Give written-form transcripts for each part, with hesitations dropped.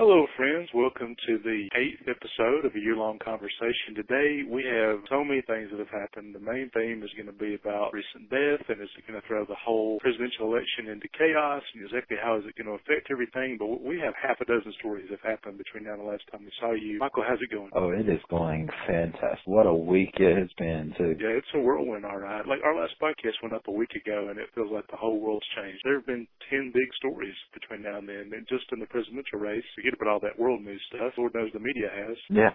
Hello, friends. Welcome to the 8th episode of A Year-Long Conversation. Today, we have so many things that have happened. The main theme is going to be about recent death, and is it going to throw the whole presidential election into chaos, and exactly how is it going to affect everything. But we have half a dozen stories that have happened between now and the last time we saw you. Michael, how's it going? Oh, it is going fantastic. What a week it has been, too. Yeah, it's a whirlwind, all right. Like, our last podcast went up a week ago, and it feels like the whole world's changed. There have been 10 big stories between now and then, and just in the presidential race. Forget about all that world news stuff. Lord knows the media has. Yeah,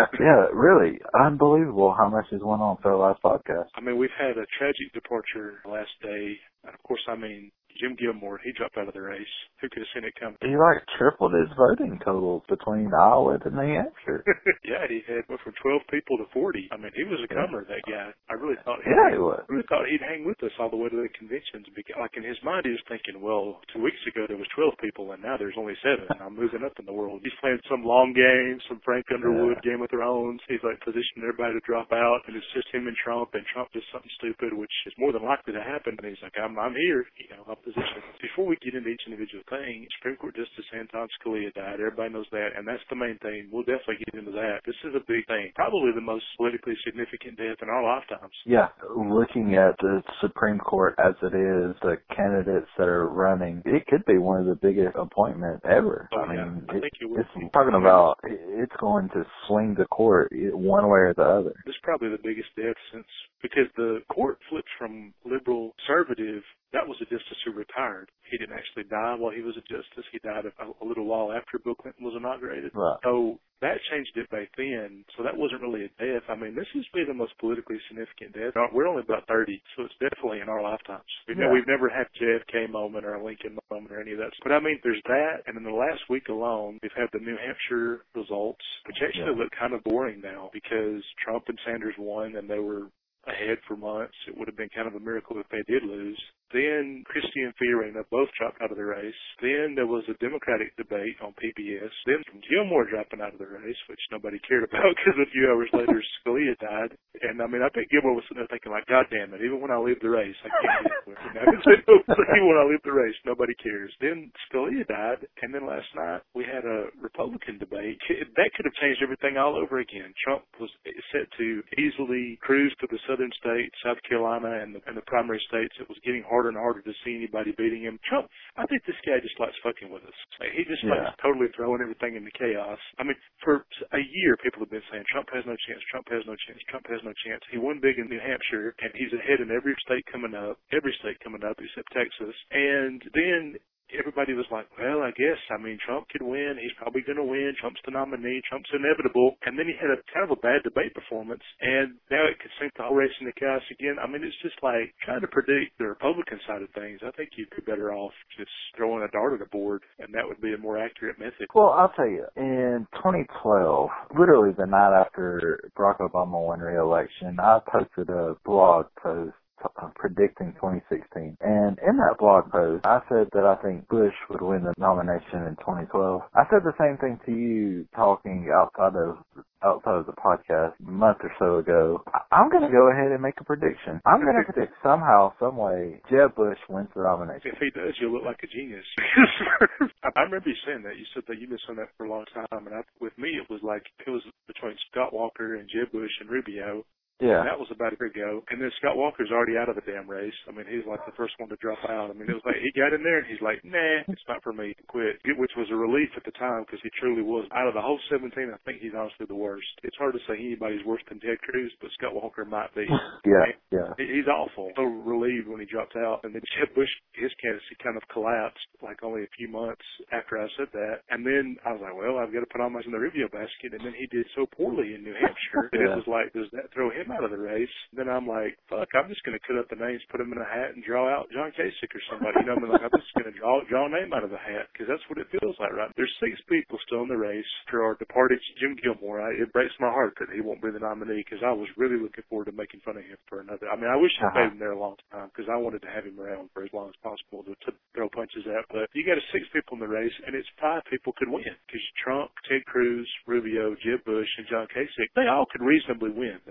really unbelievable how much has went on for our last podcast. I mean, we've had a tragic departure last day. And of course, Jim Gilmore, he dropped out of the race. Who could have seen it coming? He tripled his voting totals between Iowa and New Hampshire. Yeah, he went from 12 people to 40. I mean, he was a comer, that guy. I really thought he was. I really thought he'd hang with us all the way to the conventions. Because, like, in his mind, he was thinking, well, 2 weeks ago there was 12 people, and now there's only 7. I'm moving up in the world. He's playing some long game, some Frank Underwood Game of Thrones. He's, positioning everybody to drop out, and it's just him and Trump does something stupid, which is more than likely to happen. And he's like, I'm here, I'm positioned. Before we get into each individual thing, Supreme Court Justice Anton Scalia died. Everybody knows that, and that's the main thing. We'll definitely get into that. This is a big thing. Probably the most politically significant death in our lifetimes. Yeah, looking at the Supreme Court as it is, the candidates that are running, it could be one of the biggest appointments ever. Oh, I think it will. It's talking about it's going to swing the court one way or the other. This is probably the biggest death because the court flipped from liberal conservative. That was a justice who retired. He didn't actually die while he was a justice. He died a little while after Bill Clinton was inaugurated. Right. So that changed it back then. So that wasn't really a death. I mean, this is really the most politically significant death. We're only about 30, so it's definitely in our lifetimes. We've never had a JFK moment or a Lincoln moment or any of that. But I mean, there's that. And in the last week alone, we've had the New Hampshire results, which actually look kind of boring now because Trump and Sanders won and they were ahead for months. It would have been kind of a miracle if they did lose. Then Christie and Fiorina both dropped out of the race. Then there was a Democratic debate on PBS. Then Gilmore dropping out of the race, which nobody cared about because a few hours later Scalia died. And I mean, I think Gilmore was sitting there thinking like, God damn it, even when I leave the race, I can't get it. Even when I leave the race, nobody cares. Then Scalia died. And then last night we had a Republican debate. That could have changed everything all over again. Trump was set to easily cruise to the southern states, South Carolina, and the primary states. It was getting harder and harder to see anybody beating him. Trump, I think this guy just likes fucking with us. He just likes totally throwing everything into chaos. I mean, for a year, people have been saying, Trump has no chance, Trump has no chance, Trump has no chance. He won big in New Hampshire, and he's ahead in every state coming up except Texas. And then everybody was like, well, I guess, Trump could win. He's probably going to win. Trump's the nominee. Trump's inevitable. And then he had a kind of a bad debate performance, and now it could sink the whole race into chaos again. I mean, it's just like trying to predict the Republican side of things. I think you'd be better off just throwing a dart at a board, and that would be a more accurate method. Well, I'll tell you, in 2012, literally the night after Barack Obama won re-election, I posted a blog post predicting 2016. And in that blog post, I said that I think Bush would win the nomination in 2012. I said the same thing to you talking outside of the podcast a month or so ago. I'm going to go ahead and make a prediction. I'm going to predict somehow, some way, Jeb Bush wins the nomination. If he does, you'll look like a genius. I remember you saying that. You said that you've been saying that for a long time. And with me, it was between Scott Walker and Jeb Bush and Rubio. Yeah. And that was about a year ago. And then Scott Walker's already out of the damn race. I mean, he's like the first one to drop out. I mean, it was like he got in there and he's like, nah, it's not for me. Quit. Which was a relief at the time because he truly was. Out of the whole 17, I think he's honestly the worst. It's hard to say anybody's worse than Ted Cruz, but Scott Walker might be. Yeah. He's awful. So relieved when he dropped out. And then Jeb Bush, his candidacy kind of collapsed like only a few months after I said that. And then I was like, well, I've got to put all my in the Rubio basket. And then he did so poorly in New Hampshire that it was like, does that throw him out of the race? Then I'm like, fuck, I'm just going to cut up the names, put them in a hat, and draw out John Kasich or somebody. You know, I'm just going to draw a name out of the hat because that's what it feels like, right? There's 6 people still in the race for our departed Jim Gilmore. It breaks my heart that he won't be the nominee because I was really looking forward to making fun of him for another. I mean, I wish he'd made him there a long time because I wanted to have him around for as long as possible to throw punches at. But you got 6 people in the race, and it's 5 people could win because Trump, Ted Cruz, Rubio, Jeb Bush, and John Kasich, they all could reasonably win the nomination.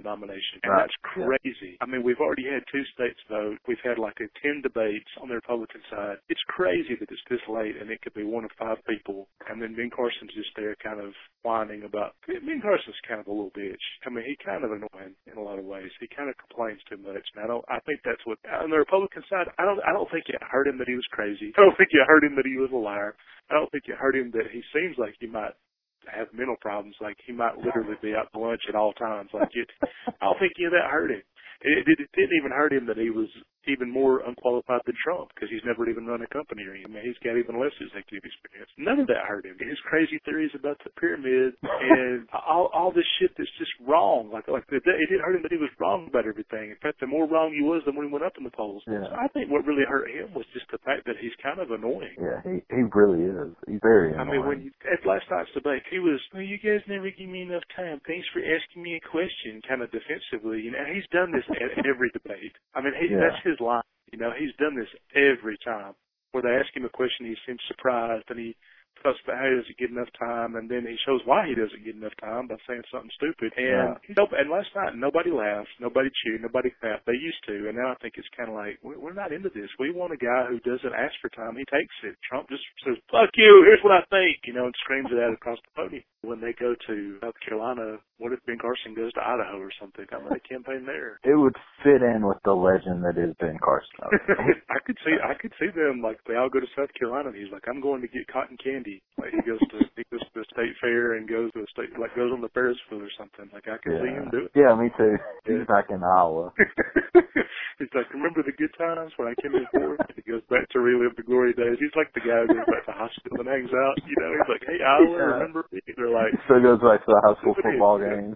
legislation. And that's crazy. I mean, we've already had 2 states vote. We've had like 10 debates on the Republican side. It's crazy that it's this late and it could be 1 of 5 people. And then Ben Carson's just there kind of whining about, Ben Carson's kind of a little bitch. I mean, he kind of annoying in a lot of ways. He kind of complains too much. And I think that's what, on the Republican side, I don't think it hurt him that he was crazy. I don't think it hurt him that he was a liar. I don't think it hurt him that he seems like he might have mental problems, like he might literally be out to lunch at all times. I don't think any of that hurt him. It didn't even hurt him that he was even more unqualified than Trump, because he's never even run a company or anything. He's got even less executive experience. None of that hurt him. His crazy theories about the pyramid and all this shit that's just wrong. It didn't hurt him that he was wrong about everything. In fact, the more wrong he was, the more he went up in the polls. Yeah. So I think what really hurt him was just the fact that he's kind of annoying. Yeah, he really is. He's very annoying. I mean, at last night's debate, he was, well, you guys never give me enough time. Thanks for asking me a question, kind of defensively. You know, he's done this at every debate. I mean, that's his line. You know, he's done this every time. Where they ask him a question, he seems surprised, and he talks about how he doesn't get enough time, and then he shows why he doesn't get enough time by saying something stupid. And and last night, nobody laughed, nobody cheered, nobody clapped. They used to, and now I think it's kind of like, we're not into this. We want a guy who doesn't ask for time. He takes it. Trump just says, fuck you, here's what I think, you know, and screams it out across the podium. When they go to South Carolina, what if Ben Carson goes to Idaho or something? I'm going to campaign there. It would fit in with the legend that is Ben Carson. I could see them, like, they all go to South Carolina, and he's like, I'm going to get cotton candy. Like, he goes to the state fair and goes to goes on the Ferris wheel or something. Like, I could see him do it. Yeah, me too. He's back in Iowa. He's like, remember the good times when I came in fourth? He goes back to relive the glory days. He's like the guy who goes back to high school and hangs out. You know, he's like, hey, Iowa, remember me? They're like, so he goes back to the high school football games.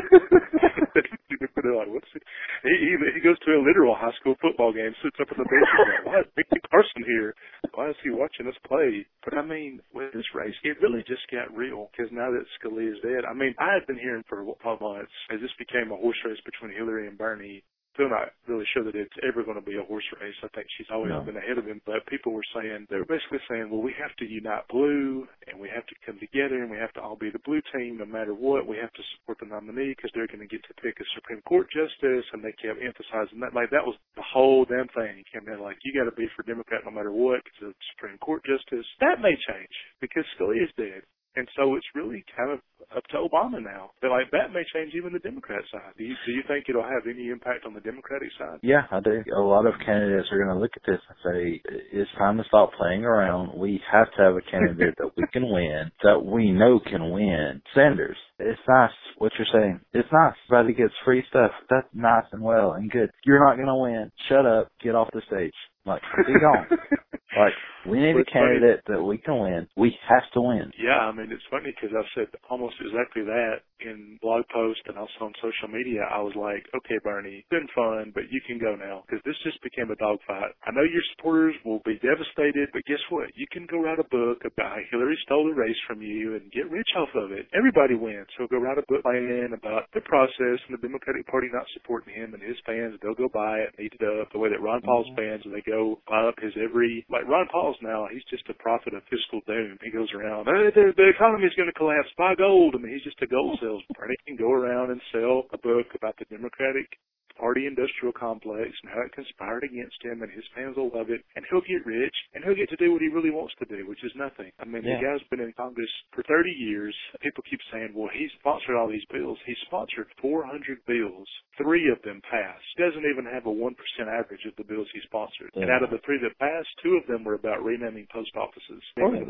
They're like, what's it? He goes to a literal high school football game, sits up on the bench and goes, why is Ben Carson here? Why is he watching us play? But I mean, with this race, it really just got real, because now that Scalia is dead, I mean, I had been hearing for 12 months as this became a horse race between Hillary and Bernie. Still not really sure that it's ever going to be a horse race. I think she's always been ahead of him. But people were saying, they were basically saying, well, we have to unite blue, and we have to come together, and we have to all be the blue team no matter what. We have to support the nominee because they're going to get to pick a Supreme Court justice. And they kept emphasizing that. Like, that was the whole damn thing. It came down like, you got to be for Democrat no matter what because of the Supreme Court justice. That may change because Scalia is dead. And so it's really kind of up to Obama now. But like, that may change even the Democrat side. Do you think it'll have any impact on the Democratic side? Yeah, I do. A lot of candidates are going to look at this and say, it's time to stop playing around. We have to have a candidate that we can win, that we know can win. Sanders. It's nice what you're saying. It's nice. Everybody gets free stuff. That's nice and well and good. You're not going to win. Shut up. Get off the stage. Like, be gone. Like, we need a candidate that we can win. We have to win. Yeah, I mean, it's funny because I've said almost exactly that in blog posts and also on social media. I was like, okay, Bernie, it's been fun, but you can go now because this just became a dogfight. I know your supporters will be devastated, but guess what? You can go write a book about how Hillary stole the race from you and get rich off of it. Everybody wins. So go write a book about the process and the Democratic Party not supporting him and his fans. They'll go buy it, eat it up, the way that Ron Paul's fans, they go buy up his like Ron Paul's now, he's just a prophet of fiscal doom. He goes around, the economy's going to collapse, buy gold. I mean, he's just a gold salesman. He can go around and sell a book about the Democratic Party industrial complex and how it conspired against him, and his fans will love it, and he'll get rich, and he'll get to do what he really wants to do, which is nothing. I mean, the guy's been in Congress for 30 years. People keep saying, well, he sponsored all these bills. He sponsored 400 bills. 3 of them passed. He doesn't even have a 1% average of the bills he sponsored. And out of the 3 that passed, 2 of them were about renaming post offices.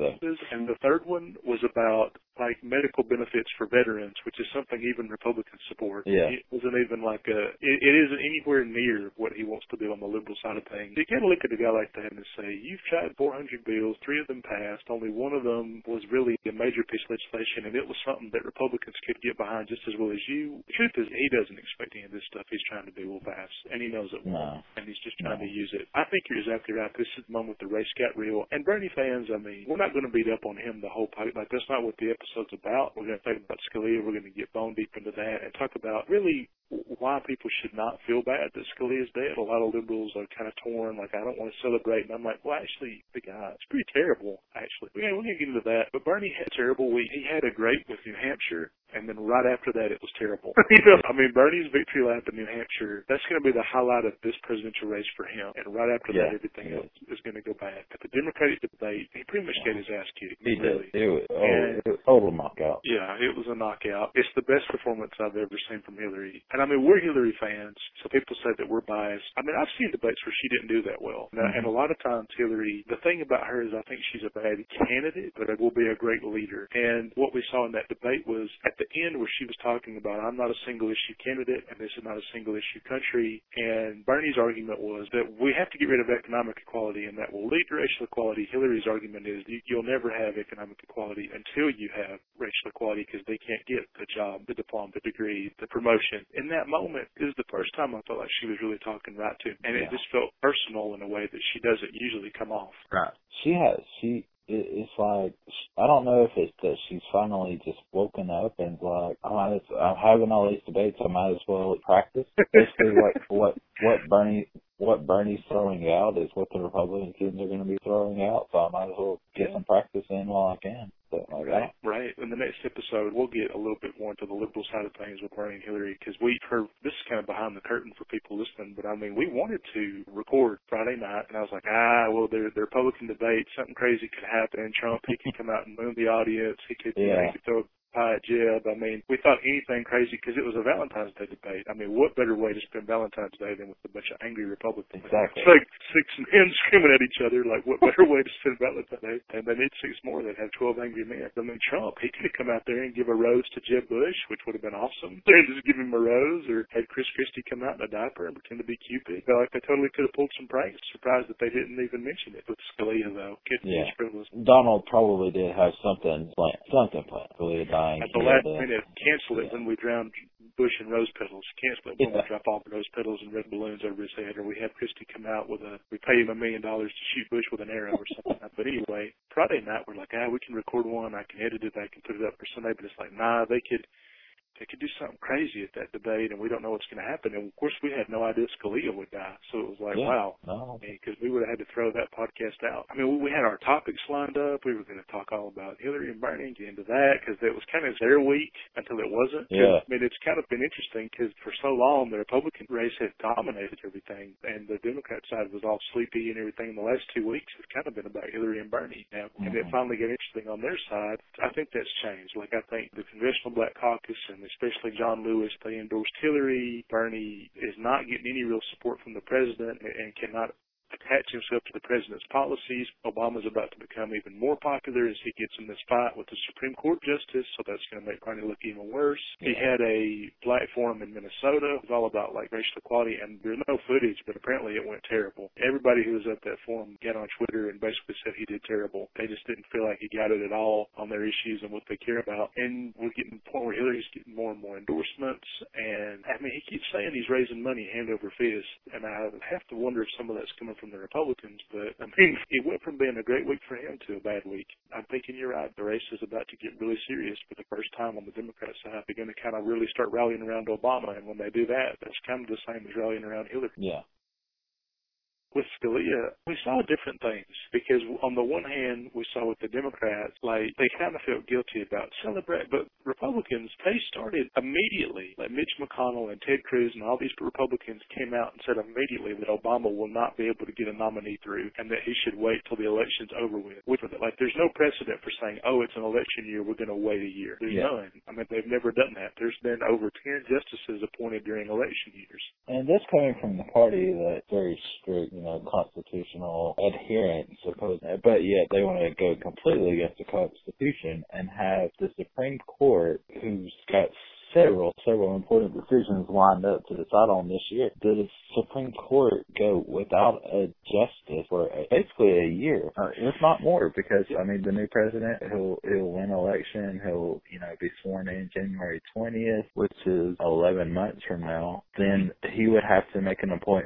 And the third one was about, like, medical benefits for veterans, which is something even Republicans support. It wasn't even like it isn't anywhere near what he wants to do on the liberal side of things. You can't look at a guy like that and say, you've tried 400 bills, 3 of them passed, only 1 of them was really a major piece of legislation, and it was something that Republicans could get behind just as well as you. The truth is, he doesn't expect any of this stuff he's trying to do will pass, and he knows it won't, and he's just trying to use it. I think you're exactly right. This is the moment the race got real, and Bernie fans, I mean, we're not going to beat up on him the whole pipe. Like, that's not what the episode's about. We're going to talk about Scalia. We're going to get bone deep into that and talk about really why people should not feel bad that Scalia's dead. A lot of liberals are kind of torn, like, I don't want to celebrate. And I'm like, well, actually, the guy, it's pretty terrible, actually. We're going to get into that. But Bernie had a terrible week. He had a great with New Hampshire, and then right after that, it was terrible. I mean, Bernie's victory lap in New Hampshire, that's going to be the highlight of this presidential race for him. And right after that, everything else is going to go bad. At the Democratic debate, he pretty much got his ass kicked. He really did. It was a total knockout. Yeah, it was a knockout. It's the best performance I've ever seen from Hillary. And I mean, we're Hillary fans, so people say that we're biased. I mean, I've seen debates where she didn't do that well. And a lot of times Hillary, the thing about her is I think she's a bad candidate, but it will be a great leader. And what we saw in that debate was at the end where she was talking about, I'm not a single issue candidate and this is not a single issue country. And Bernie's argument was that we have to get rid of economic equality and that will lead to racial equality. Hillary's argument is you'll never have economic equality until you have racial equality because they can't get the job, the diploma, the degree, the promotion. In that moment, it was the first time I felt like she was really talking right to me. And it just felt personal in a way that she doesn't usually come off. Right. It's like, I don't know if it's that she's finally just woken up and like, I'm having all these debates, I might as well practice. Basically, what Bernie's throwing out is what the Republicans are going to be throwing out, so I might as well get some practice in while I can. Right. In the next episode, we'll get a little bit more into the liberal side of things with Bernie and Hillary, because we've heard, this is kind of behind the curtain for people listening, but I mean, we wanted to record Friday night, and I was like, well, the Republican debate, something crazy could happen. Trump, he could come out and moon the audience. He could throw a pie at Jeb. I mean, we thought anything crazy because it was a Valentine's Day debate. I mean, what better way to spend Valentine's Day than with a bunch of angry Republicans? Exactly. It's like 6 men screaming at each other, like, what better way to spend Valentine's Day? And they need 6 more that have 12 angry men. I mean, Trump, he could have come out there and give a rose to Jeb Bush, which would have been awesome. They just give him a rose, or had Chris Christie come out in a diaper and pretend to be Cupid. Felt like they totally could have pulled some pranks. Surprised that they didn't even mention it. With Scalia, though. Donald probably did have something planned. Scalia dying. At the last minute, cancel it when we drowned Bush in rose petals. Cancel it when we drop off rose petals and red balloons over his head, or we have Christie come out with we pay him $1 million to shoot Bush with an arrow or something. But anyway, Friday night we're like, we can record one, I can edit it, I can put it up for Sunday, but it's like, they could do something crazy at that debate, and we don't know what's going to happen. And, of course, we had no idea Scalia would die. So it was like, wow. Because we would have had to throw that podcast out. I mean, we had our topics lined up. We were going to talk all about Hillary and Bernie, get into that, because it was kind of their week until it wasn't. Yeah. I mean, it's kind of been interesting because for so long the Republican race had dominated everything, and the Democrat side was all sleepy and everything. The last 2 weeks have kind of been about Hillary and Bernie now. And it finally got interesting on their side. I think that's changed. Like, I think the Congressional Black Caucus and especially John Lewis, they endorsed Hillary. Bernie is not getting any real support from the president and cannot attach himself to the president's policies. Obama's about to become even more popular as he gets in this fight with the Supreme Court justice, so that's going to make Bernie look even worse. He had a black forum in Minnesota. It was all about, like, racial equality, and there's no footage, but apparently it went terrible. Everybody who was at that forum got on Twitter and basically said he did terrible. They just didn't feel like he got it at all on their issues and what they care about. And we're getting to the point where Hillary's getting more and more endorsements, and, I mean, he keeps saying he's raising money hand over fist, and I have to wonder if some of that's coming from the Republicans, but I mean, it went from being a great week for him to a bad week. I'm thinking you're right. The race is about to get really serious for the first time on the Democrat side. They're going to kind of really start rallying around Obama, and when they do that, that's kind of the same as rallying around Hillary. Yeah. With Scalia, we saw different things because on the one hand, we saw with the Democrats, like, they kind of felt guilty about celebrating, but Republicans, they started immediately, like Mitch McConnell and Ted Cruz and all these Republicans came out and said immediately that Obama will not be able to get a nominee through and that he should wait till the election's over with. Like, there's no precedent for saying, it's an election year, we're going to wait a year. There's none. I mean, they've never done that. There's been over 10 justices appointed during election years. And this coming from the party that's very strict, constitutional adherence, supposedly, but yet they want to go completely against the Constitution and have the Supreme Court, who's got several important decisions lined up to decide on this year. Did the Supreme Court go without a justice for basically a year, if not more? Because I mean, the new president, he'll win election. He'll be sworn in January 20th, which is 11 months from now. Then he would have to make an appointment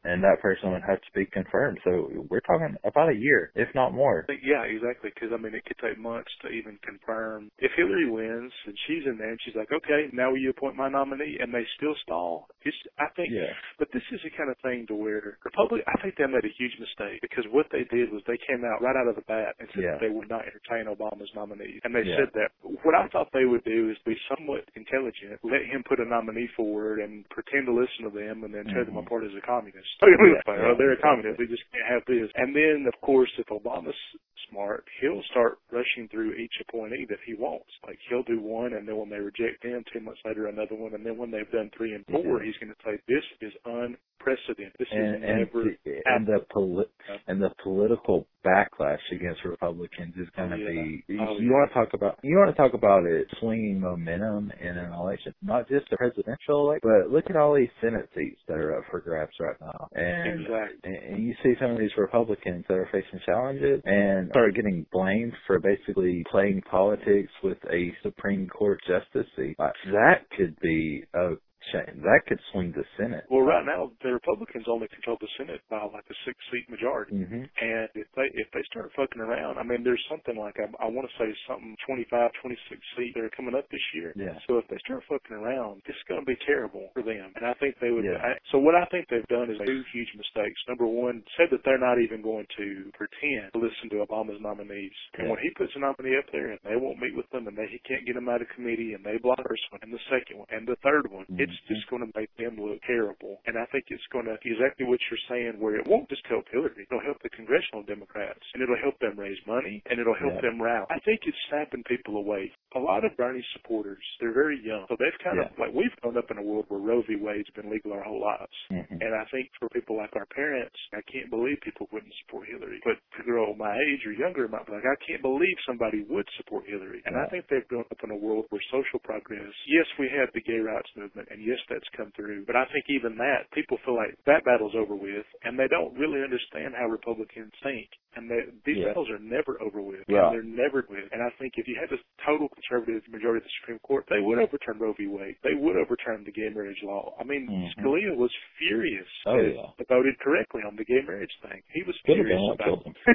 and that person would have to be confirmed. So we're talking about a year, if not more. Yeah, exactly. Because I mean, it could take months to even confirm. If Hillary wins and she's in there and she's like, okay, now will you appoint my nominee, and they still stall. I think, but this is the kind of thing to where I think they made a huge mistake, because what they did was they came out right out of the bat and said that they would not entertain Obama's nominee, and they said that. What I thought they would do is be somewhat intelligent, let him put a nominee forward and pretend to listen to them, and then tear them apart as a communist. They're a communist. We just can't have this. And then, of course, if Obama's smart, he'll start rushing through each appointee that he wants. Like, he'll do one, and then when they reject them, 2 months later another one, and then when they've done 3 and 4, he's going to say, this is unprecedented. This is never happened. And the political backlash against Republicans is going to be. You want to talk about it swinging momentum in an election, not just a presidential election, but look at all these Senate seats that are up for grabs right now. And you see some of these Republicans that are facing challenges and start getting blamed for basically playing politics with a Supreme Court justice seat. That could be a that could swing the Senate. Well, right now the Republicans only control the Senate by like a 6-seat majority, and if they start fucking around, I mean, there's something like I want to say something 25, 26 seats that are coming up this year. So if they start fucking around, it's going to be terrible for them. And I think they would. So what I think they've done is 2 huge mistakes. Number one, said that they're not even going to pretend to listen to Obama's nominees. And when he puts a nominee up there and they won't meet with them and he can't get them out of committee and they block the first one and the second one and the third one, it's just going to make them look terrible. And I think it's going to exactly what you're saying, where it won't just help Hillary. It'll help the congressional Democrats, and it'll help them raise money, and it'll help them rally. I think it's snapping people away. A lot of Bernie supporters, they're very young, so they've kind of, like, we've grown up in a world where Roe v. Wade's been legal our whole lives. And I think for people like our parents, I can't believe people wouldn't support Hillary. But a girl my age or younger might be like, I can't believe somebody would support Hillary. And I think they've grown up in a world where social progress, yes, we have the gay rights movement, and yes, that's come through. But I think even that, people feel like that battle's over with, and they don't really understand how Republicans think. And these battles are never over with, and they're never with. And I think if you had this total conservative majority of the Supreme Court, they would overturn Roe v. Wade. They would overturn the gay marriage law. I mean, Scalia was furious. They voted correctly on the gay marriage thing. He was furious about it.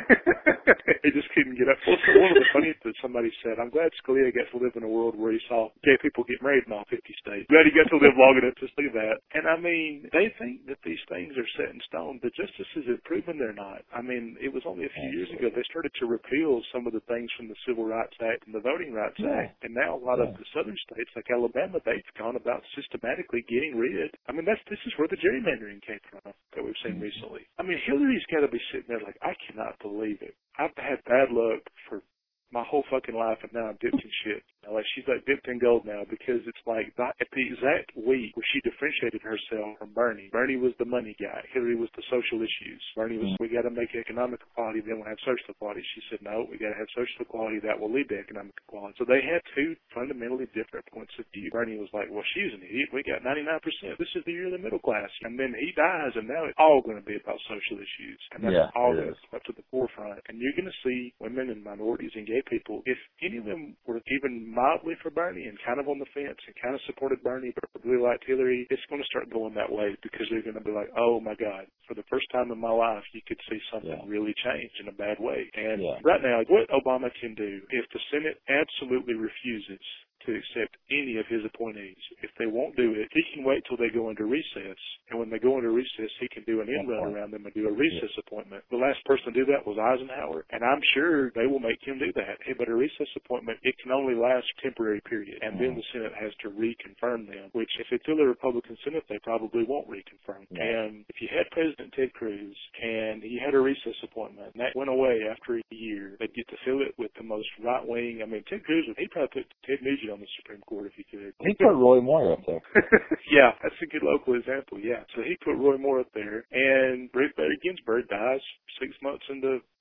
He just couldn't get up. Well, one of the funniest that somebody said, I'm glad Scalia got to live in a world where he saw gay people get married in all 50 states. Glad he got to live long enough to see that. And I mean, they think that these things are set in stone. The justices have proven they're not. I mean, it was only a few years ago they started to repeal some of the things from the Civil Rights Act and the Voting Rights Act. And now a lot of the southern states, like Alabama, they've gone about systematically getting rid. I mean, this is where the gerrymandering came from that we've seen recently. I mean, Hillary's got to be sitting there like, I cannot believe it. I've had bad luck for my whole fucking life, and now I'm dipped in shit. Like, she's like dipped in gold now, because it's like at the exact week where she differentiated herself from Bernie. Bernie was the money guy. Hillary was the social issues. Bernie was, we got to make economic equality, then we'll have social equality. She said, no, we got to have social equality. That will lead to economic equality. So they had 2 fundamentally different points of view. Bernie was like, well, she's an idiot. We got 99%. This is the year of the middle class. And then he dies, and now it's all going to be about social issues. And that's all going to come up to the forefront. And you're going to see women and minorities and gay people, if any of them were even mildly for Bernie and kind of on the fence and kind of supported Bernie but really liked Hillary, it's going to start going that way, because they're going to be like, oh my God, for the first time in my life, you could see something really change in a bad way. And right now, what Obama can do, if the Senate absolutely refuses to accept any of his appointees, if they won't do it, he can wait till they go into recess. And when they go into recess, he can do an end run around them and do a recess appointment. The last person to do that was Eisenhower, and I'm sure they will make him do that. But a recess appointment, it can only last a temporary period, and then the Senate has to reconfirm them, which if it's still a Republican Senate, they probably won't reconfirm. And if you had President Ted Cruz and he had a recess appointment and that went away after a year, they'd get to fill it with the most right-wing. I mean, Ted Cruz, he'd probably put Ted Nugent on the Supreme Court if he could. He put Roy Moore up there. Yeah, that's a good local example, yeah. So he put Roy Moore up there, and Ruth Bader Ginsburg dies 6 months into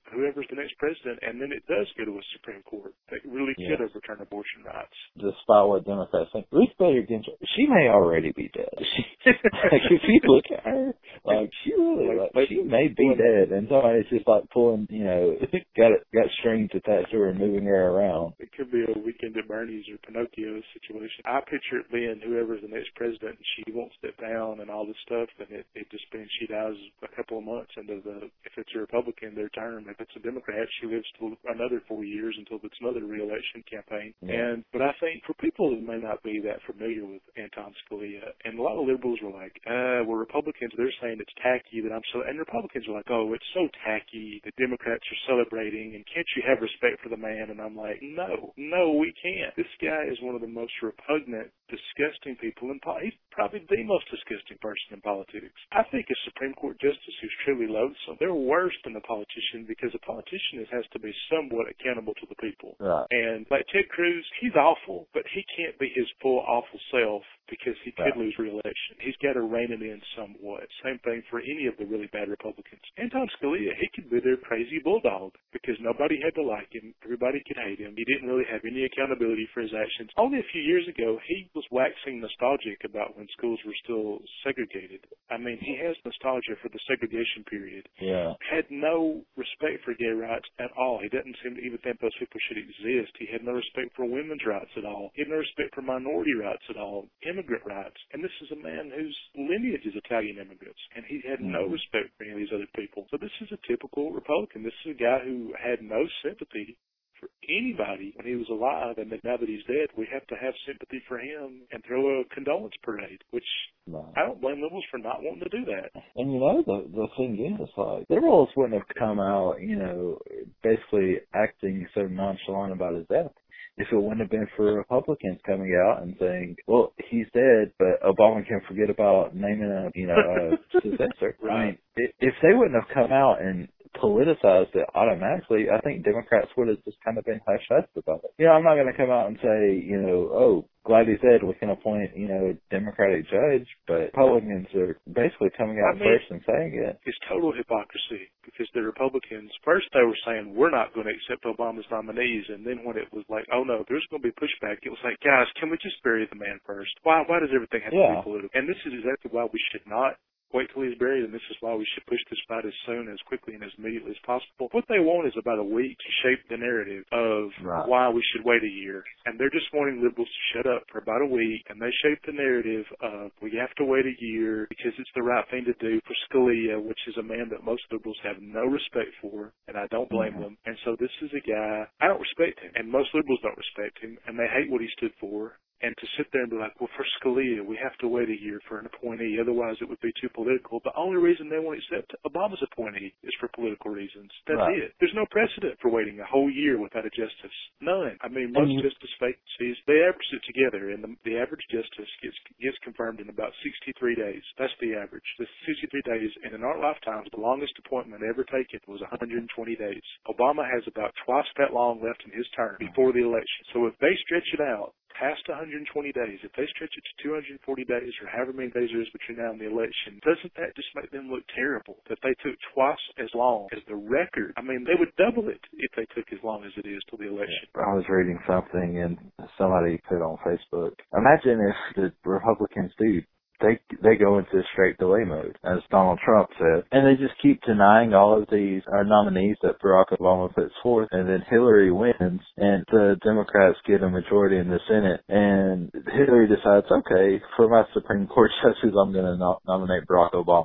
whoever's the next president, and then it does go to a Supreme Court that really could overturn abortion rights. Despite what Democrats think, Ruth Bader Ginsburg, she may already be dead. Like, if you look at her, like, she really, like, she may be dead, and somebody's just like pulling, you know, got strings attached to her and moving her around. It could be a Weekend at Bernie's or Pinocchio situation. I picture it being whoever's the next president, and she won't step down and all this stuff, and it just means she dies a couple of months into if it's a Republican, their term. If it's a Democrat, she lives till another 4 years until it's another re-election campaign. Yeah. But I think for people who may not be that familiar with Anton Scalia, and a lot of liberals were like, well, Republicans, they're saying it's tacky that I'm so, and Republicans are like, oh, it's so tacky. The Democrats are celebrating, and can't you have respect for the man? And I'm like, no, we can't. This guy is one of the most repugnant, disgusting people in politics. He's probably the most disgusting person in politics. I think a Supreme Court justice who's truly loathsome, they're worse than a politician, because a politician has to be somewhat accountable to the people. Right. And like Ted Cruz, he's awful, but he can't be his full awful self, because he could lose re-election. He's got to rein it in somewhat. Same thing for any of the really bad Republicans. Anton Scalia, he could be their crazy bulldog, because nobody had to like him. Everybody could hate him. He didn't really have any accountability for his actions. Only a few years ago, he was waxing nostalgic about when schools were still segregated. I mean, he has nostalgia for the segregation period. Yeah. Had no respect for gay rights at all. He doesn't seem to even think those people should exist. He had no respect for women's rights at all. He had no respect for minority rights at all. Immigrant rights. And this is a man whose lineage is Italian immigrants, and he had no respect for any of these other people. So this is a typical Republican. This is a guy who had no sympathy for anybody when he was alive, and now that he's dead, we have to have sympathy for him and throw a condolence parade, which I don't blame liberals for not wanting to do that. And you know, the thing is, like, liberals wouldn't have come out, you know, basically acting so nonchalant about his death if it wouldn't have been for Republicans coming out and saying, well, he's dead, but Obama can forget about naming a, you know, a successor. Right. I mean, if they wouldn't have come out and politicized it automatically, I think Democrats would have just kind of been hush-hush about it. You know, I'm not going to come out and say, you know, oh, glad he's dead, we can appoint, you know, a Democratic judge, but Republicans are basically coming out first and saying it. It's total hypocrisy, because the Republicans, first they were saying, we're not going to accept Obama's nominees, and then when it was like, oh no, there's going to be pushback, it was like, guys, can we just bury the man first? Why does everything have to be political? And this is exactly why we should not wait till he's buried, and this is why we should push this fight as soon, as quickly, and as immediately as possible. What they want is about a week to shape the narrative of why we should wait a year. And they're just wanting liberals to shut up for about a week, and they shape the narrative of, we have to wait a year because it's the right thing to do for Scalia, which is a man that most liberals have no respect for, and I don't blame them. And so this is a guy, I don't respect him, and most liberals don't respect him, and they hate what he stood for. And to sit there and be like, well, for Scalia, we have to wait a year for an appointee, otherwise it would be too political. The only reason they won't accept Obama's appointee is for political reasons. That's it. There's no precedent for waiting a whole year without a justice. None. I mean, most justice vacancies, they average it together, and the average justice gets confirmed in about 63 days. That's the average. The 63 days, and in our lifetimes, the longest appointment ever taken was 120 days. Obama has about twice that long left in his term before the election. So if they stretch it out past 120 days, if they stretch it to 240 days or however many days there is between now and the election, doesn't that just make them look terrible? That they took twice as long as the record. I mean, they would double it if they took as long as it is till the election. I was reading something and somebody put on Facebook, imagine if the Republicans do they go into straight delay mode, as Donald Trump said, and they just keep denying all of these nominees that Barack Obama puts forth, and then Hillary wins, and the Democrats get a majority in the Senate, and Hillary decides, okay, for my Supreme Court justice, I'm going to nominate Barack Obama.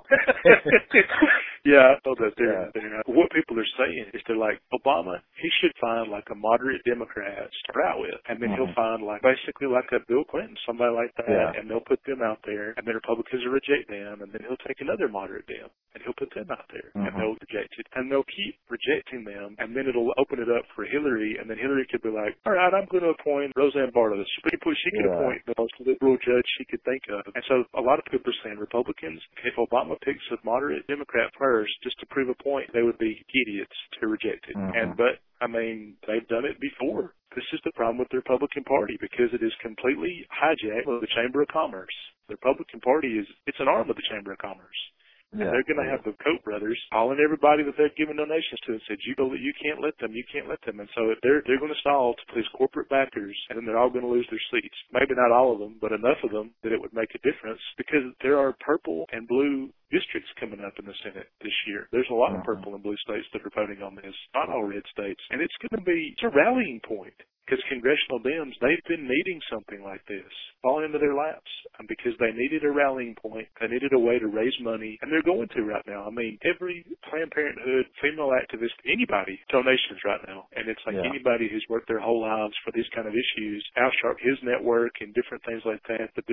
Yeah, I know that there. What people are saying is they're like, Obama, he should find like a moderate Democrat to start out with, and then he'll find like basically like a Bill Clinton, somebody like that, and they'll put them out there, and then Republicans will reject them, and then he'll take another moderate Dem, and he'll put them out there, and they'll reject it, and they'll keep rejecting them, and then it'll open it up for Hillary, and then Hillary could be like, all right, I'm going to appoint Roseanne Barr to the Supreme Court. She could appoint the most liberal judge she could think of. And so a lot of people are saying Republicans, if Obama picks a moderate Democrat first, just to prove a point, they would be idiots to reject it. But I mean, they've done it before. This is the problem with the Republican Party, because it is completely hijacked by the Chamber of Commerce. The Republican Party it's an arm of the Chamber of Commerce. And they're going to have the Koch brothers calling everybody that they're giving donations to and said, you can't let them. And so they're going to stall to please corporate backers, and then they're all going to lose their seats. Maybe not all of them, but enough of them that it would make a difference, because there are purple and blue districts coming up in the Senate this year. There's a lot of purple and blue states that are voting on this, not all red states. And it's going to be a rallying point, because congressional Dems, they've been needing something like this falling into their laps, because they needed a rallying point. They needed a way to raise money, and they're going to right now. I mean, every Planned Parenthood, female activist, anybody, donations right now. And it's like anybody who's worked their whole lives for these kind of issues. Al Sharp, his network, and different things like that, the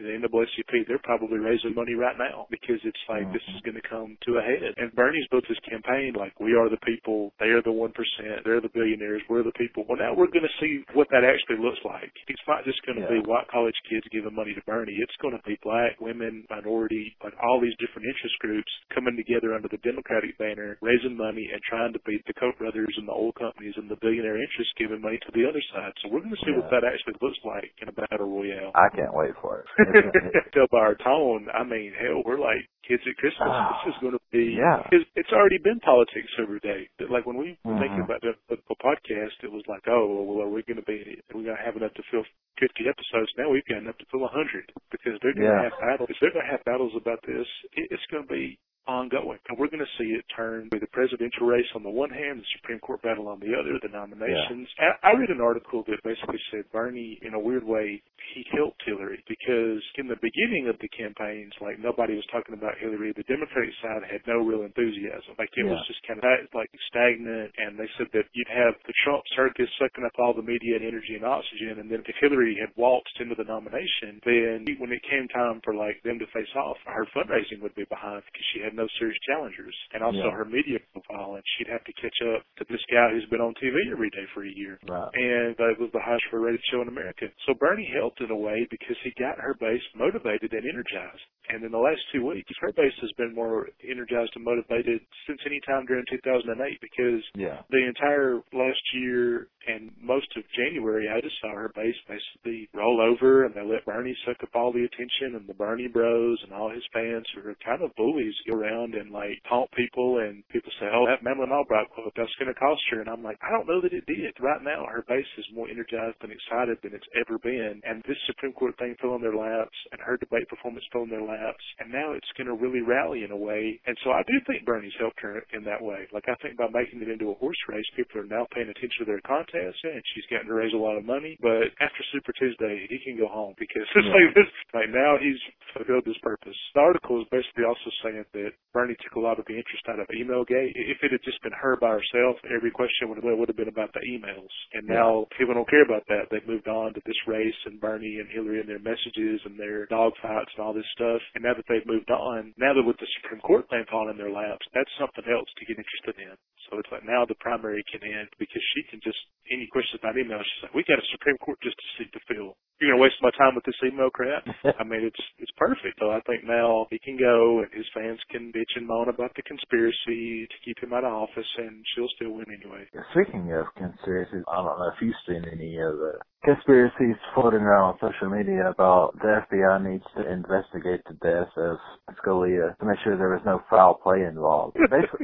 NAACP, they're probably raising money right now, because it's like this is going to come to a head. And Bernie's built his campaign like, we are the people, they are the 1%, they're the billionaires, we're the people. Well, now we're going to see what that actually looks like. It's not just going to be white college kids giving money to Bernie. It's going to be black, women, minority, like all these different interest groups coming together under the Democratic banner, raising money and trying to beat the Koch brothers and the oil companies and the billionaire interests giving money to the other side. So we're going to see what that actually looks like in a battle royale. I can't wait for it. Tell by our tone, I mean, hell, we're like kids at Christmas. This is going to be, it's already been politics every day. Like when we were thinking about the podcast, it was like, oh, well, are we going to have enough to fill 50 episodes? Now we've got enough to fill 100, because they're going to have battles. If they're going to have battles about this, it's going to be ongoing. And we're going to see it turn with the presidential race on the one hand, the Supreme Court battle on the other, the nominations. I read an article that basically said Bernie, in a weird way, he helped Hillary, because in the beginning of the campaigns, like nobody was talking about Hillary. The Democratic side had no real enthusiasm. Like it was just kind of like stagnant, and they said that you'd have the Trump circus sucking up all the media and energy and oxygen, and then if Hillary had waltzed into the nomination, then when it came time for like them to face off, her fundraising would be behind, because she had no serious challengers, and also her media profile, and she'd have to catch up to this guy who's been on TV every day for a year, and it was the highest rated show in America. So Bernie helped in a way, because he got her base motivated and energized. And in the last 2 weeks, her base has been more energized and motivated since any time during 2008, because the entire last year and most of January, I just saw her base basically roll over, and they let Bernie suck up all the attention, and the Bernie bros and all his fans who are kind of bullies go around and like taunt people, and people say, oh, that Madeleine Albright quote, that's going to cost her. And I'm like, I don't know that it did. Right now, her base is more energized and excited than it's ever been. And this Supreme Court thing fell in their laps, and her debate performance fell in their laps, and now it's going to really rally in a way. And so I do think Bernie's helped her in that way. Like I think by making it into a horse race, people are now paying attention to their contest, and she's getting to raise a lot of money. But after Super Tuesday, he can go home, because it's like this. Like now he's fulfilled his purpose. The article is basically also saying that Bernie took a lot of the interest out of Emailgate. If it had just been her by herself, every question would have been about the emails. And now people don't care about that. They've moved on to this race and Bernie and Hillary and their messages and their dog fights and all this stuff. And now that they've moved on, now that with the Supreme Court thing falling in their laps, that's something else to get interested in. So it's like now the primary can end, because she can just, any questions about email, she's like, we got a Supreme Court just to seat to fill. You're going to waste my time with this email crap? I mean, it's perfect. So I think now he can go, and his fans can bitch and moan about the conspiracy to keep him out of office, and she'll still win anyway. Speaking of conspiracies, I don't know if you've seen any of the conspiracies floating around on social media about the FBI needs to investigate the death of Scalia to make sure there was no foul play involved.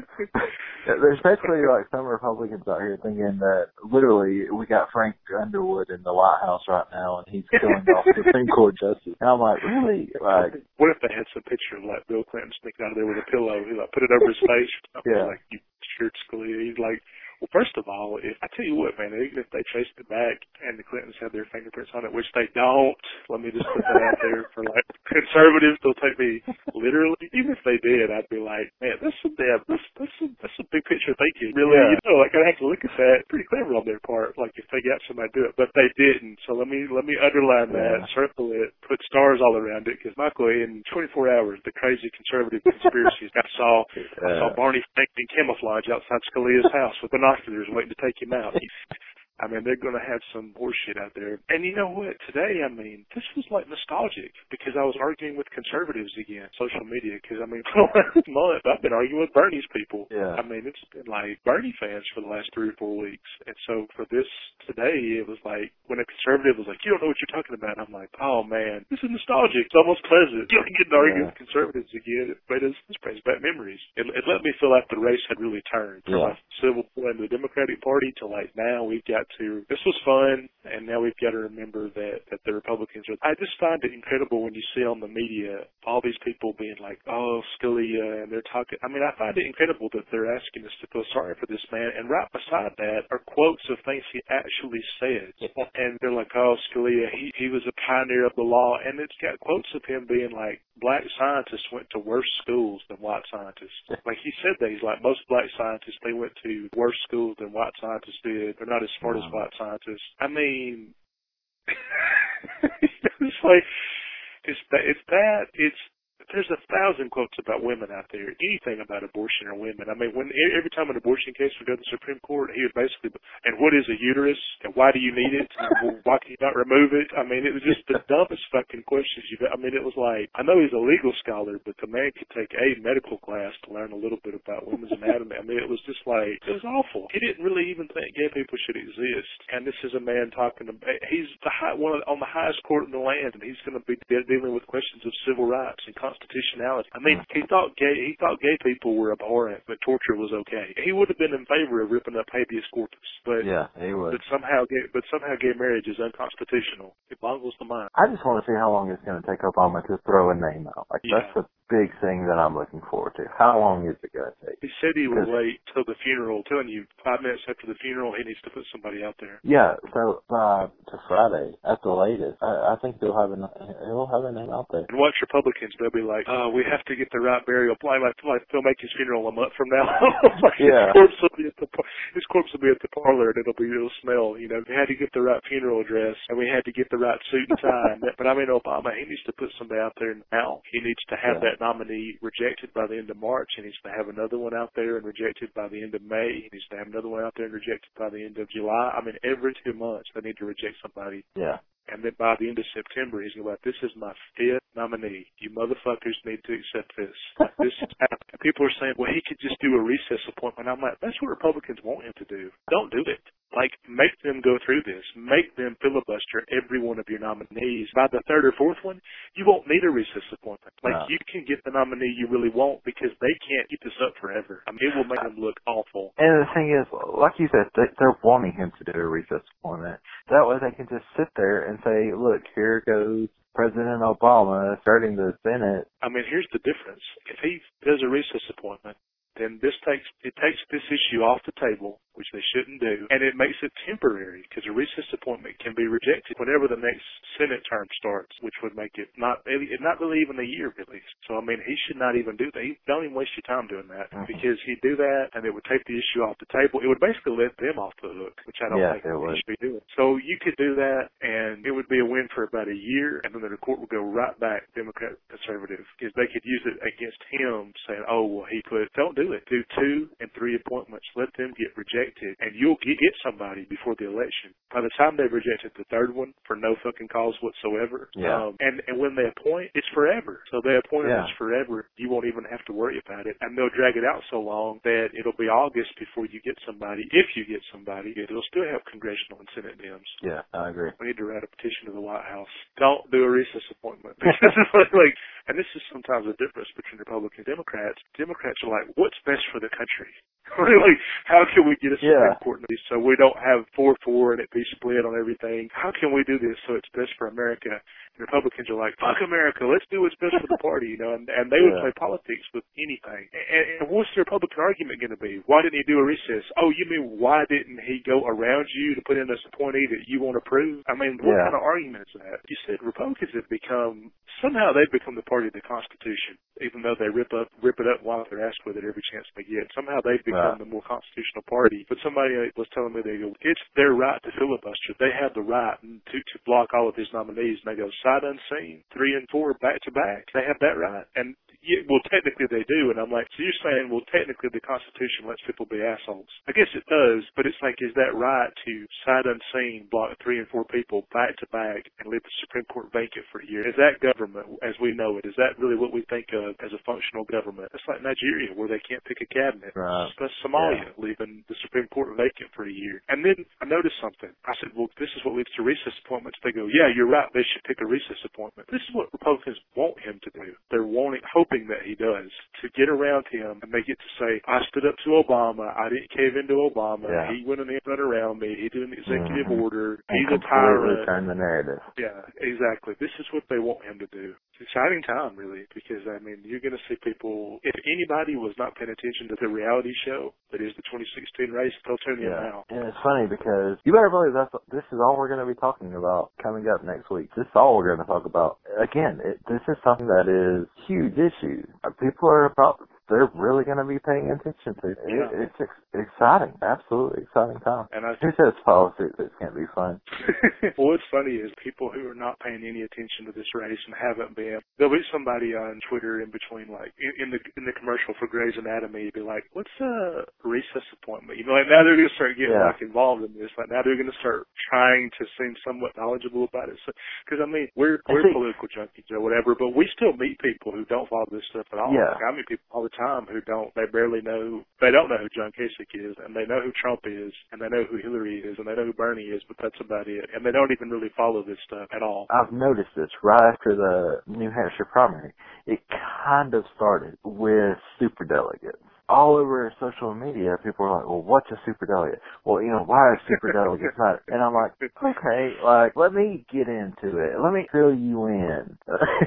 There's basically like some Republicans out here thinking that literally we got Frank Underwood in the White House right now, and he's killing off Supreme Court justice. And I'm like, really? Like, what if they had some picture of like Bill Clinton sneaking out of there with a pillow? He like put it over his face. Like, you sure Scalia? He's like, well, first of all, I tell you what, man, even if they traced it back and the Clintons had their fingerprints on it, which they don't, let me just put that out there for like conservatives, they'll take me literally. Even if they did, I'd be like, man, that's a big picture thinking. Really, like I'd have to look at that. Pretty clever on their part, like if they got somebody to do it, but they didn't. So let me underline that, circle it, put stars all around it, because Michael, in 24 hours, the crazy conservative conspiracies. I saw Barney Frank in camouflage outside Scalia's house with binoculars waiting to take him out. I mean, they're going to have some horseshit out there. And you know what? Today, I mean, this was like nostalgic because I was arguing with conservatives again, social media, because I mean, for the last month, I've been arguing with Bernie's people. Yeah. I mean, it's been like Bernie fans for the last 3 or 4 weeks. And so for this today, it was like when a conservative was like, you don't know what you're talking about. I'm like, oh man, this is nostalgic. It's almost pleasant. You know, getting to argue with conservatives again. But this brings back memories. It let me feel like the race had really turned from a civil war in the Democratic Party to like now we've got to, this was fun, and now we've got to remember that the Republicans are, I just find it incredible when you see on the media all these people being like, oh, Scalia, and they're talking, I mean, I find it incredible that they're asking us to feel sorry for this man, and right beside that are quotes of things he actually said, and they're like, oh, Scalia, he was a pioneer of the law, and it's got quotes of him being like, black scientists went to worse schools than white scientists. Like he said that, he's like, most black scientists, they went to worse schools than white scientists did. They're not as smart as white scientists. I mean, it's like, there's 1,000 quotes about women out there. Anything about abortion or women. I mean, every time an abortion case would go to the Supreme Court, he would basically, and what is a uterus? And why do you need it? And why can you not remove it? I mean, it was just the dumbest fucking questions you've. I mean, it was like, I know he's a legal scholar, but the man could take a medical class to learn a little bit about women's anatomy. I mean, it was just like, it was awful. He didn't really even think gay people should exist. And this is a man talking to, he's on the highest court in the land, and he's going to be dealing with questions of civil rights and constitutionality. I mean, he thought gay people were abhorrent, but torture was okay. He would have been in favor of ripping up habeas corpus, but yeah, he would. But somehow gay marriage is unconstitutional. It boggles the mind. I just want to see how long it's going to take Obama to throw a name out. Like that's the big thing that I'm looking forward to. How long is it going to take? He said he would wait till the funeral. Telling you, 5 minutes after the funeral, he needs to put somebody out there. Yeah, so to Friday at the latest, I think he'll have a name out there. And watch Republicans, they'll be like, "Oh, we have to get the right burial plan." Like they'll make his funeral a month from now. Like yeah, his corpse will be at the parlor, and it'll smell. You know, we had to get the right funeral dress, and we had to get the right suit and tie. But I mean, Obama, he needs to put somebody out there now. He needs to have that nominee rejected by the end of March. He needs to have another one out there and rejected by the end of May. He needs to have another one out there and rejected by the end of July. I mean, every 2 months they need to reject somebody. Yeah. And then by the end of September, he's going to be like, this is my 5th nominee. You motherfuckers need to accept this. This is happening. People are saying, well, he could just do a recess appointment. I'm like, that's what Republicans want him to do. Don't do it. Like, make them go through this. Make them filibuster every one of your nominees. By the 3rd or 4th one, you won't need a recess appointment. Like, you can get the nominee you really want because they can't keep this up forever. I mean, it will make them look awful. And the thing is, like you said, they're wanting him to do a recess appointment. That way they can just sit there and say, look, here goes President Obama starting the Senate. I mean, here's the difference. If he does a recess appointment, then it takes this issue off the table, which they shouldn't do, and it makes it temporary because a recess appointment can be rejected whenever the next Senate term starts, which would make it not really even a year really. So I mean, he should not even do that. Don't even waste your time doing that because he'd do that and it would take the issue off the table. It would basically let them off the hook, which I don't think he should be doing. So you could do that and it would be a win for about a year, and then the court would go right back Democrat conservative because they could use it against him, saying, oh well, don't do it. Do 2 and 3 appointments. Let them get rejected, and you'll get somebody before the election. By the time they've rejected the 3rd one for no fucking cause whatsoever, and when they appoint, it's forever. So they appoint them, it's forever. You won't even have to worry about it, and they'll drag it out so long that it'll be August before you get somebody. If you get somebody, it'll still have congressional and Senate Dems. Yeah, I agree. We need to write a petition to the White House. Don't do a recess appointment. Like, and this is sometimes the difference between Republicans and Democrats. Democrats are like, what's best for the country? Like, how can we get a Supreme Court so we don't have 4-4 and it be split on everything? How can we do this so it's best for America? And Republicans are like, fuck America, let's do what's best for the party, you know, and they would play politics with anything. And what's the Republican argument going to be? Why didn't he do a recess? Oh, you mean why didn't he go around you to put in a appointee that you want to prove? I mean, what kind of argument is that? You said Republicans have somehow they've become the party of the Constitution, even though they rip it up while they're asked with it every chance they get. Somehow they've become the more constitutional party. But somebody was telling me, they go, it's their right to filibuster. They have the right to block all of his nominees. And they go, sight unseen, 3 and 4 back to back. They have that right. And yeah, well, technically they do. And I'm like, so you're saying, well, technically the Constitution lets people be assholes. I guess it does, but it's like, is that right to sight unseen block 3 and 4 people back to back and leave the Supreme Court vacant for a year? Is that government as we know it? Is that really what we think of as a functional government? It's like Nigeria, where they can't pick a cabinet. Right. That's Somalia, leaving the Supreme Court vacant for a year. And then I noticed something. I said, well, this is what leads to recess appointments. They go, yeah, you're right. They should pick a recess appointment. This is what Republicans want him to do. They're hoping that he does, to get around him, and they get to say, I stood up to Obama. I didn't cave into Obama. Yeah. He went in and run around me. He did an executive order. And He's a tyrant. turn the narrative. Yeah, exactly. This is what they want him to do. It's an exciting time, really, because, I mean, you're going to see people, if anybody was not paying attention to the reality show that is the 2016 race, they'll tune in now. And it's funny because you better believe this is all we're going to be talking about coming up next week. This is all we're going to talk about. Again, this is something that is huge issue. People they're really going to be paying attention to. It's exciting, absolutely exciting time. And who says politics can't be fun? Well, what's funny is people who are not paying any attention to this race and haven't been, there'll be somebody on Twitter in between, like in the commercial for Grey's Anatomy, be like, "What's a recess appointment?" You know, like now they're going to start getting like involved in this. Like now they're going to start trying to seem somewhat knowledgeable about it. Because I mean, we're political junkies or whatever, but we still meet people who don't follow this stuff at all. Yeah. Like, I meet people all the time who don't know who John Kasich is, and they know who Trump is, and they know who Hillary is, and they know who Bernie is, but that's about it. And they don't even really follow this stuff at all. I've noticed this right after the New Hampshire primary. It kind of started with superdelegates. All over social media, people are like, well, what's a superdelegate? Well, why are superdelegates not? And I'm like, okay, let me get into it. Let me fill you in.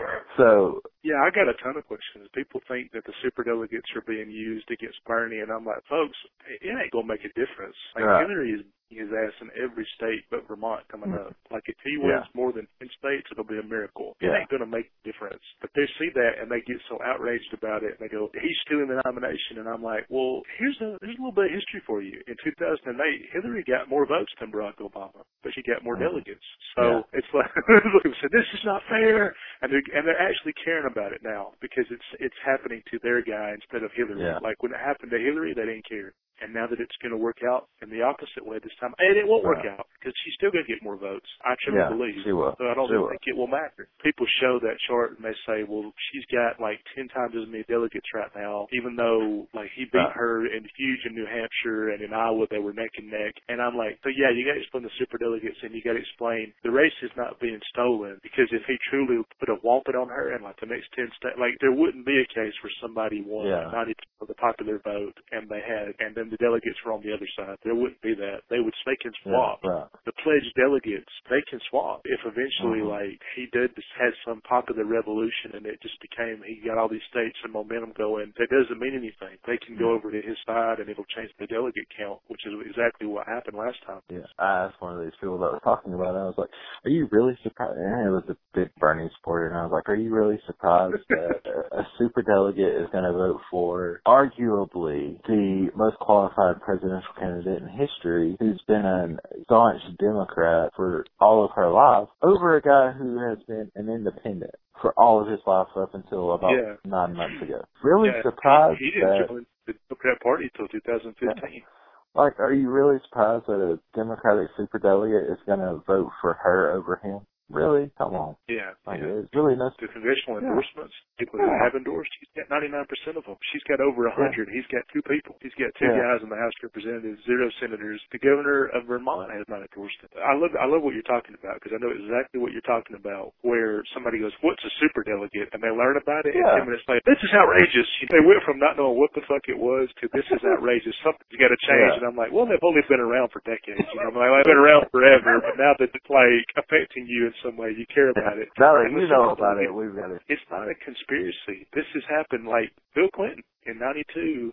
So. Yeah, I got a ton of questions. People think that the superdelegates are being used against Bernie, and I'm like, folks, it ain't going to make a difference. Like, Hillary is his ass in every state but Vermont coming up. Like, if he wins more than 10 states, it'll be a miracle. It ain't going to make a difference. But they see that, and they get so outraged about it, and they go, he's stealing the nomination. And I'm like, well, there's a little bit of history for you. In 2008, Hillary got more votes than Barack Obama, but she got more delegates. So it's like, people said, this is not fair. And they're actually caring about it now because it's happening to their guy instead of Hillary. Yeah. Like, when it happened to Hillary, they didn't care. And now that it's going to work out in the opposite way this time, and it won't work out because she's still going to get more votes. I truly believe. She will. So I don't think it will matter. People show that chart and they say, well, she's got like 10 times as many delegates right now, even though like he beat her in huge in New Hampshire and in Iowa they were neck and neck. And I'm like, so yeah, you got to explain the superdelegates and you got to explain the race is not being stolen because if he truly put a wampet on her and like the next 10 states, like there wouldn't be a case where somebody won 90% of the popular vote and then the delegates were on the other side. There wouldn't be that. They can swap. Yeah, right. The pledged delegates, they can swap. If eventually, like, he had some popular revolution and it just became, he got all these states and momentum going, that doesn't mean anything. They can go over to his side and it'll change the delegate count, which is exactly what happened last time. Yeah. I asked one of these people that was talking about it, I was like, are you really surprised? And it was a big Bernie supporter, and I was like, are you really surprised that a superdelegate is going to vote for arguably the most qualified presidential candidate in history who's been a staunch Democrat for all of her life over a guy who has been an independent for all of his life up until about 9 months ago? Really surprised he didn't join the Democrat Party until 2015. Like, are you really surprised that a Democratic superdelegate is going to vote for her over him? Really? Come on. Yeah. Like, it's really not. The congressional endorsements, people who have endorsed, he's got 99% of them. She's got over 100. He's got 2 people. He's got 2 guys in the House of Representatives, 0 senators. The governor of Vermont has not endorsed it. I love what you're talking about because I know exactly what you're talking about, where somebody goes, what's a superdelegate? And they learn about it, and 10 minutes later, this is outrageous. They went from not knowing what the fuck it was to this is outrageous. Something's got to change. And I'm like, well, they've only been around for decades. You know, like, they've been around forever, but now that it's like affecting you in some way, you care about it. Now that you know about it, we've got it. It's not a conspiracy. This has happened like Bill Clinton in 92.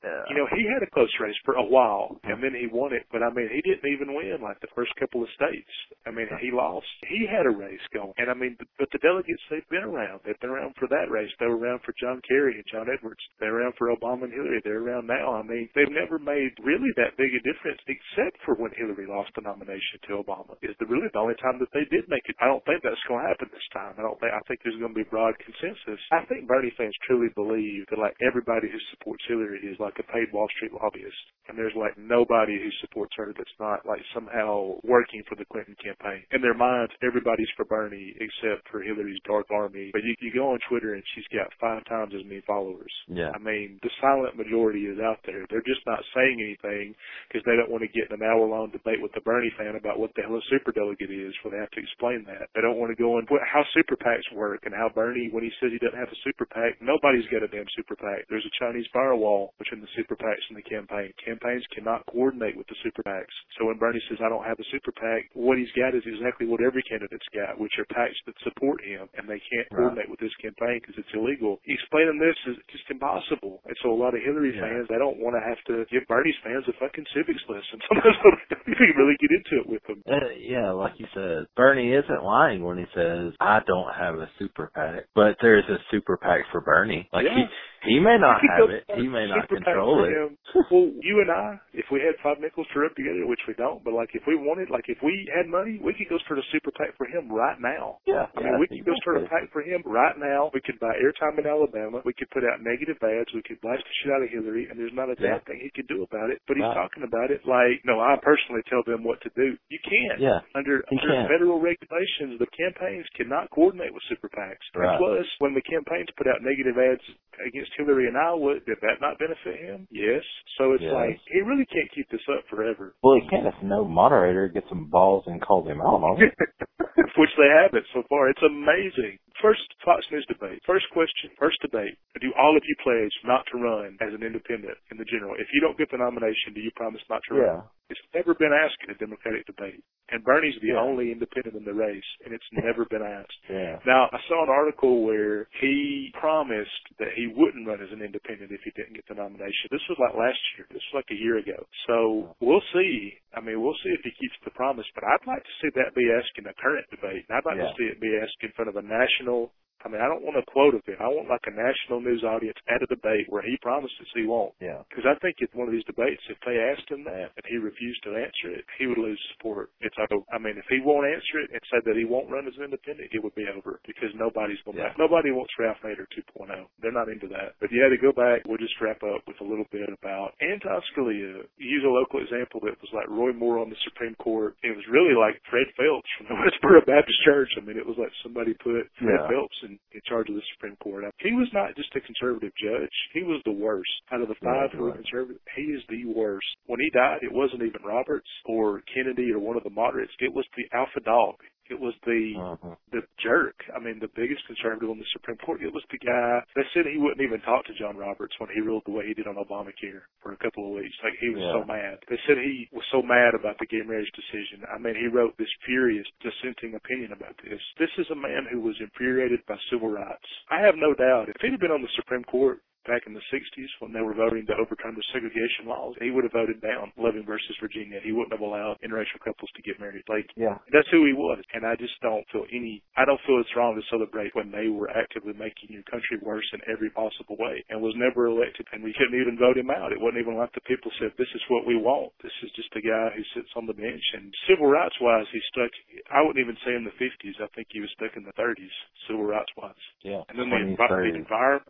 You know, he had a close race for a while, Yeah. and then he won it. But, I mean, he didn't even win, like, the first couple of states. I mean, he lost. He had a race going. And, I mean, but the delegates, they've been around. They've been around for that race. They were around for John Kerry and John Edwards. They're around for Obama and Hillary. They're around now. I mean, they've never made really that big a difference, except for when Hillary lost the nomination to Obama. Is really the only time that they did make it. I don't think that's going to happen this time. I think there's going to be broad consensus. I think Bernie fans truly believe that, like, everybody who supports Hillary is like a paid Wall Street lobbyist. And there's, like, nobody who supports her that's not, like, somehow working for the Clinton campaign. In their minds, everybody's for Bernie except for Hillary's dark army. But you go on Twitter and she's got 5 times as many followers. Yeah. I mean, the silent majority is out there. They're just not saying anything because they don't want to get in an hour-long debate with the Bernie fan about what the hell a superdelegate is, where they have to explain that. They don't want to go on how super PACs work and how Bernie, when he says he doesn't have a super PAC, nobody's got a damn super PAC. There's a Chinese firewall between the super PACs and the campaign. Campaigns cannot coordinate with the super PACs. So when Bernie says, I don't have a super PAC, what he's got is exactly what every candidate's got, which are PACs that support him, and they can't coordinate with this campaign because it's illegal. Explaining this is just impossible. And so a lot of Hillary fans, they don't want to have to give Bernie's fans a fucking civics lesson. Sometimes you can really get into it with them. Yeah, like you said, Bernie isn't lying when he says, I don't have a super PAC, but there's a super PAC for Bernie. Like, he may not have it. He may not control it. Well, you and I, if we had 5 nickels to rub together, which we don't, but, like, if we wanted, like, if we had money, we could go start a super PAC for him right now. Yeah. I mean, we could go start a PAC for him right now. We could buy airtime in Alabama. We could put out negative ads. We could blast the shit out of Hillary, and there's not a damn thing he could do about it. But he's talking about it like, no, I personally tell them what to do. You can't. Yeah. Under federal regulations, the campaigns cannot coordinate with super PACs. Right. And plus, when the campaigns put out negative ads against Hillary in Iowa, did that not benefit him? Yes. So it's like, he really can't keep this up forever. Well, he can't if no moderator gets some balls and calls him out on it. Which they haven't so far. It's amazing. First Fox News debate. First question, first debate. Do all of you pledge not to run as an independent in the general? If you don't get the nomination, do you promise not to run? It's never been asked in a Democratic debate. And Bernie's the only independent in the race, and it's never been asked. Now, I saw an article where he promised that he wouldn't run as an independent if he didn't get the nomination. This was like last year. This was like a year ago. So we'll see. I mean, we'll see if he keeps the promise. But I'd like to see that be asked in a current debate. And I'd like to see it be asked in front of a national. I mean, I don't want a quote of it. I want like a national news audience at a debate where he promises he won't. Because I think if one of these debates, if they asked him that and he refused to answer it, he would lose support. I mean, if he won't answer it and say that he won't run as an independent, it would be over because nobody wants Ralph Nader 2.0. They're not into that. But to go back, we'll just wrap up with a little bit about Anton Scalia. Use a local example that was like Roy Moore on the Supreme Court. It was really like Fred Phelps from the Westboro Baptist Church. I mean, it was like somebody put Fred Phelps in charge of the Supreme Court. He was not just a conservative judge. He was the worst. Out of the 5 who were conservative, he is the worst. When he died, it wasn't even Roberts or Kennedy or one of the moderates. It was the alpha dog. It was the jerk. I mean, the biggest conservative on the Supreme Court. It was the guy that said he wouldn't even talk to John Roberts when he ruled the way he did on Obamacare for a couple of weeks. Like, he was so mad. They said he was so mad about the gay marriage decision. I mean, he wrote this furious, dissenting opinion about this. This is a man who was infuriated by civil rights. I have no doubt if he'd been on the Supreme Court back in the 60s when they were voting to overturn the segregation laws, he would have voted down Loving versus Virginia. He wouldn't have allowed interracial couples to get married. Like, that's who he was. And I just don't feel it's wrong to celebrate when they were actively making your country worse in every possible way and was never elected. And we couldn't even vote him out. It wasn't even like the people said, this is what we want. This is just a guy who sits on the bench. And civil rights wise, he's stuck, I wouldn't even say in the 50s. I think he was stuck in the 30s, civil rights wise. And then the environment.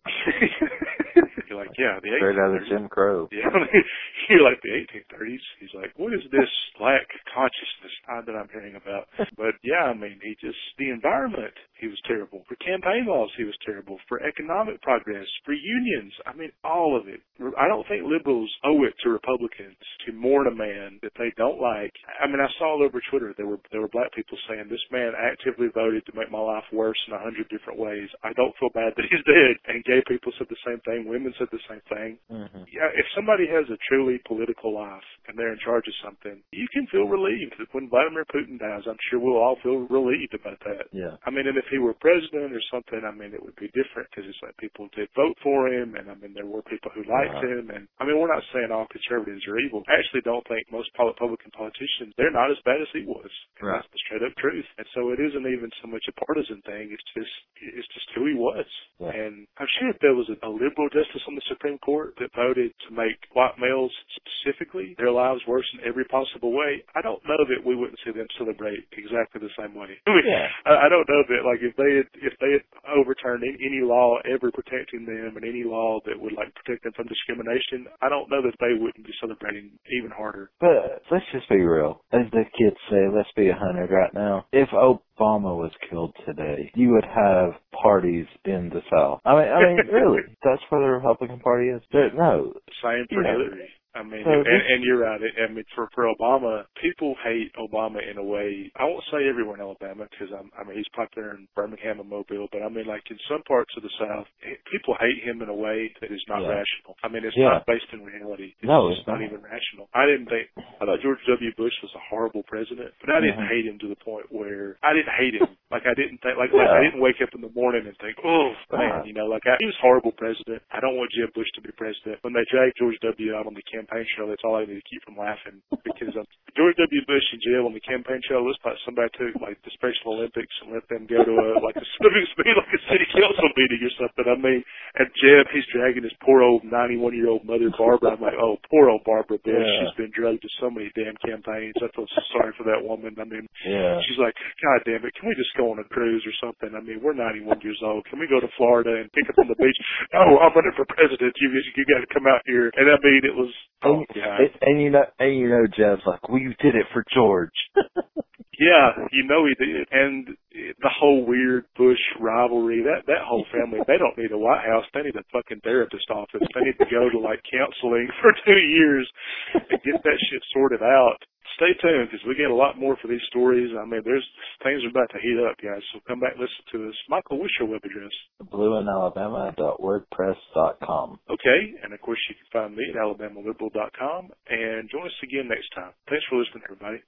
You're like, the 1830s. Straight out of Jim Crow. You're like, the 1830s. He's like, what is this black consciousness that I'm hearing about? But I mean, the environment, he was terrible. For campaign laws, he was terrible. For economic progress, for unions, I mean, all of it. I don't think liberals owe it to Republicans to mourn a man that they don't like. I mean, I saw all over Twitter, there were black people saying, this man actively voted to make my life worse in 100 different ways. I don't feel bad that he's dead. And gay people said the same thing. Women Newman said the same thing. Mm-hmm. Yeah, if somebody has a truly political life and they're in charge of something, you can feel relieved that when Vladimir Putin dies, I'm sure we'll all feel relieved about that. Yeah. I mean, and if he were president or something, I mean, it would be different because it's like people did vote for him, and I mean, there were people who liked him, and I mean, we're not saying all conservatives are evil. I actually don't think most Republican politicians, they're not as bad as he was. And that's the straight up truth. And so it isn't even so much a partisan thing. It's just who he was. Yeah. And I'm sure if there was a liberal justice on the Supreme Court that voted to make white males specifically their lives worse in every possible way, I don't know that we wouldn't see them celebrate exactly the same way. Yeah. I don't know that, like, if they had overturned any law ever protecting them and any law that would, like, protect them from discrimination, I don't know that they wouldn't be celebrating even harder. But let's just be real. As the kids say, let's be 100 right now. If Obama was killed today, you would have parties in the South. I mean, really, that's where the Republican Party is. No. Same for Hillary. I mean, and you're right. I mean, for Obama, people hate Obama in a way. I won't say everywhere in Alabama because I mean he's popular in Birmingham and Mobile, but I mean like in some parts of the South, people hate him in a way that is not rational. I mean, it's not based in reality. It's not even rational. I thought George W. Bush was a horrible president, but I didn't hate him to the point where I didn't hate him. Like I didn't think like I didn't wake up in the morning and think, oh man, you know, like he was a horrible president. I don't want Jeb Bush to be president. When they dragged George W. out on the campaign trail, that's all I need to keep from laughing because George W. Bush in jail on the campaign trail looks like somebody took like the Special Olympics and let them go to like a swimming speed like a city council meeting or something. I mean, and Jeb, he's dragging his poor old 91-year-old mother Barbara. I'm like, oh, poor old Barbara Bush. Yeah. She's been drugged to so many damn campaigns. I feel so sorry for that woman. I mean, she's like, God damn it, can we just go on a cruise or something? I mean, we're 91 years old. Can we go to Florida and pick up on the beach? No, I'm running for president. You got to come out here. And I mean, it was. Oh, God. And you know, Jeb's like, well, you did it for George. Yeah, you know he did. And the whole weird Bush rivalry, that whole family, they don't need a White House. They need a fucking therapist office. They need to go to, like, counseling for 2 years and get that shit sorted out. Stay tuned because we get a lot more for these stories. I mean, things are about to heat up, guys. So come back and listen to us. Michael, what's your web address? blueinalabama.wordpress.com. Okay, and of course you can find me at alabamaliberal.com. And join us again next time. Thanks for listening, everybody.